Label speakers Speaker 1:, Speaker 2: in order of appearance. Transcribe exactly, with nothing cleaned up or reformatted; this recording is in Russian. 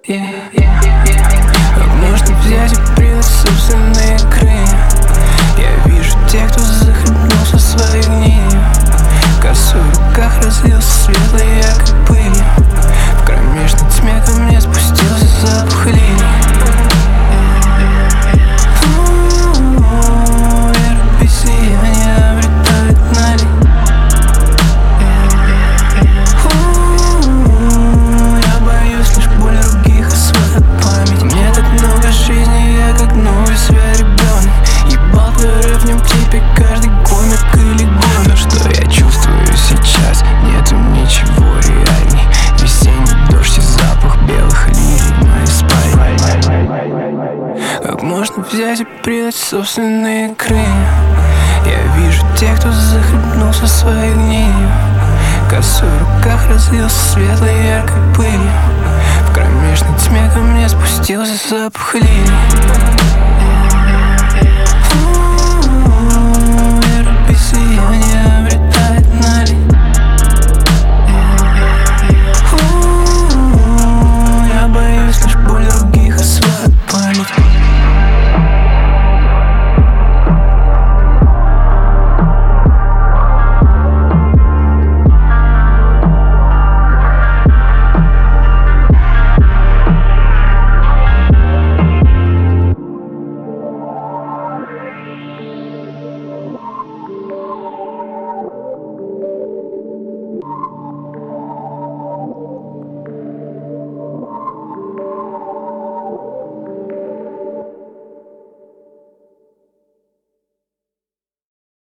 Speaker 1: yeah, yeah, yeah. Как можно взять и придать собственные крылья? Я вижу тех, кто захлебнулся своей гнилью. Косой в руках разлился светлый яркой пылью. В кромешной тьме ко мне спустился запах лилий. Как можно взять и придать собственные крылья? Я вижу тех, кто захлебнулся своей гнилью. Косой в руках разлился светлой яркой пылью. В кромешной тьме ко мне спустился запах лилий.